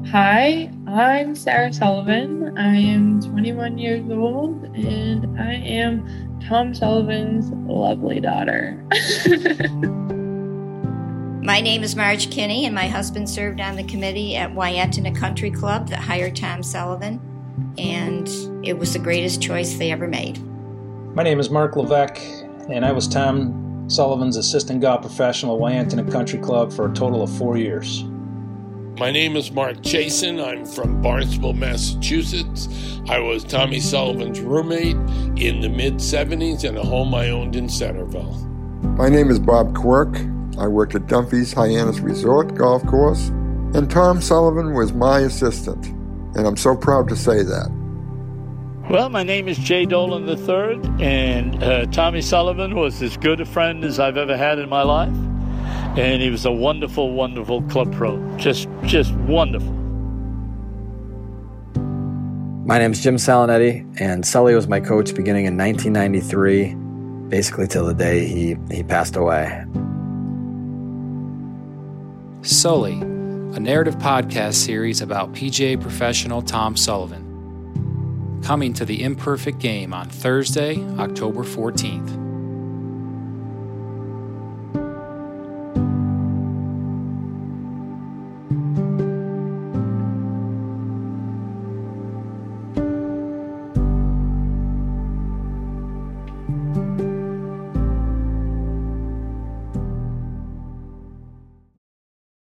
Hi, I'm Sarah Sullivan. I am 21 years old and I am Tom Sullivan's lovely daughter. My name is Marge Kinney, and my husband served on the committee at Wyandotte Country Club that hired Tom Sullivan, and it was the greatest choice they ever made. My name is Mark Levesque, and I was Tom Sullivan's assistant golf professional at Wyandotte Country Club for a total of 4 years. My name is Mark Chasen. I'm from Barnstable, Massachusetts. I was Tommy Sullivan's roommate in the mid-'70s in a home I owned in Centerville. My name is Bob Quirk. I worked at Dunphy's Hyannis Resort Golf Course, and Tom Sullivan was my assistant, and I'm so proud to say that. Well, my name is Jay Dolan III, and Tommy Sullivan was as good a friend as I've ever had in my life, and he was a wonderful, wonderful club pro. Just wonderful. My name is Jim Salonetti, and Sully was my coach beginning in 1993, basically till the day he passed away. Sully, a narrative podcast series about PGA professional Tom Sullivan. Coming to the Imperfect Game on Thursday, October 14th.